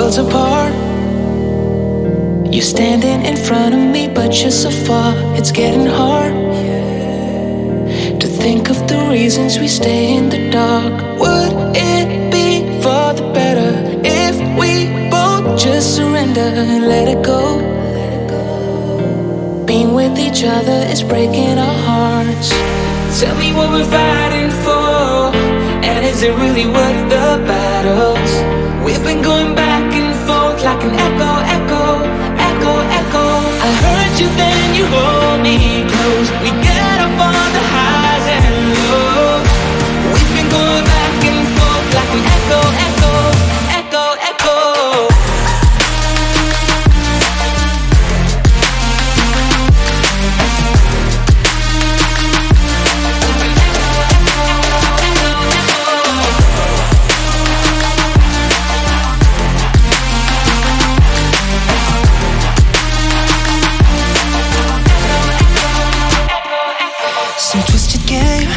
worlds apart. You're standing in front of me, but you're so far. It's getting hard to think of the reasons we stay in the dark. Would it be for the better if we both just surrender and let it go? Being with each other is breaking our hearts. Tell me what we're fighting for, and is it really worth the battles? We've been going back and forth like an echo, echo, echo, echo. I heard you, then you hold me close. We get up on the highs and lows. We've been going back and forth like an echo, echo, echo, echo. Some twisted game.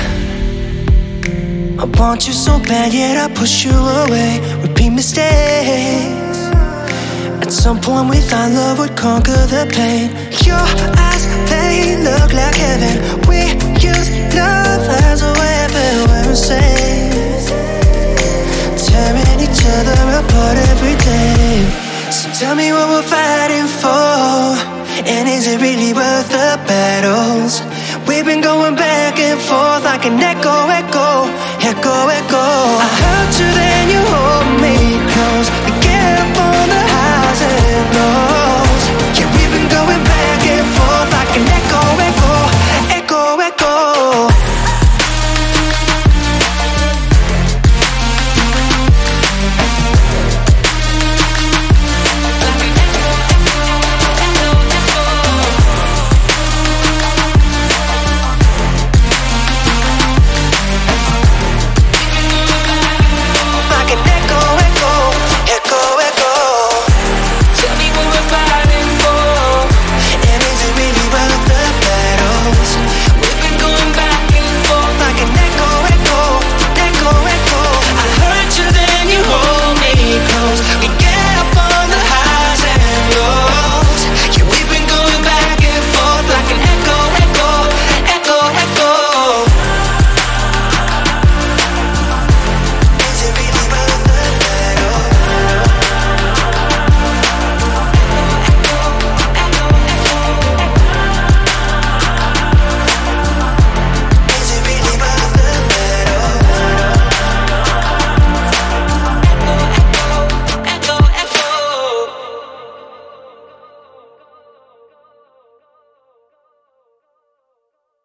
I want you so bad, yet I push you away. Repeat mistakes. At some point we thought love would conquer the pain. Your eyes, they look like heaven. We use love as a weapon. We're insane, tearing each other apart every day. So tell me what we're fighting for, and is it really worth the battles? We've been going back and forth like an echo, echo, echo, echo. I hurt you, then you hold